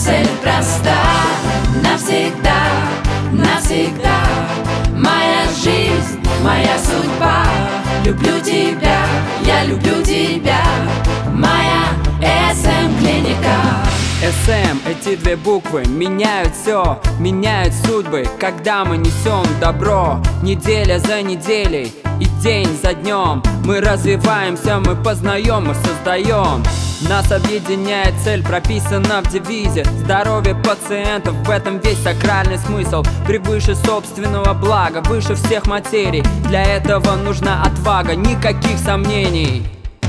цель проста. Навсегда, навсегда. Моя жизнь, моя судьба. Люблю тебя, я люблю тебя. Моя СМ-клиника. СМ, эти две буквы меняют все, меняют судьбы, когда мы несем добро. Неделя за неделей и день за днем мы развиваемся, мы познаем, мы создаем. Нас объединяет цель, прописана в девизе. Здоровье пациентов, в этом весь сакральный смысл. Превыше собственного блага, выше всех материй. Для этого нужна отвага, никаких сомнений.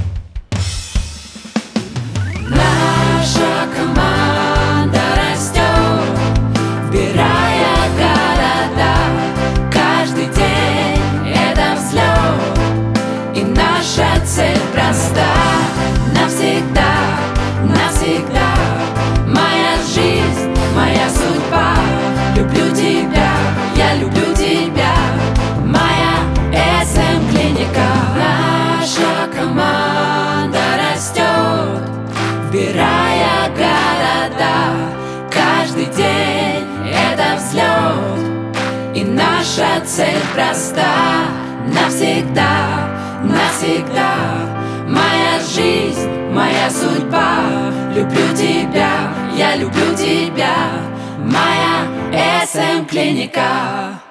Наша команда растет, вбирая города. Каждый день это взлет, и наша цель проста. Навсегда, навсегда. Моя жизнь, моя судьба. Люблю тебя, я люблю тебя. Моя СМ-клиника. Наша команда растет, вбирая города. Каждый день это взлет, и наша цель проста. Навсегда, навсегда. Моя жизнь, моя судьба. Люблю тебя, я люблю тебя. Моя СМ-клиника.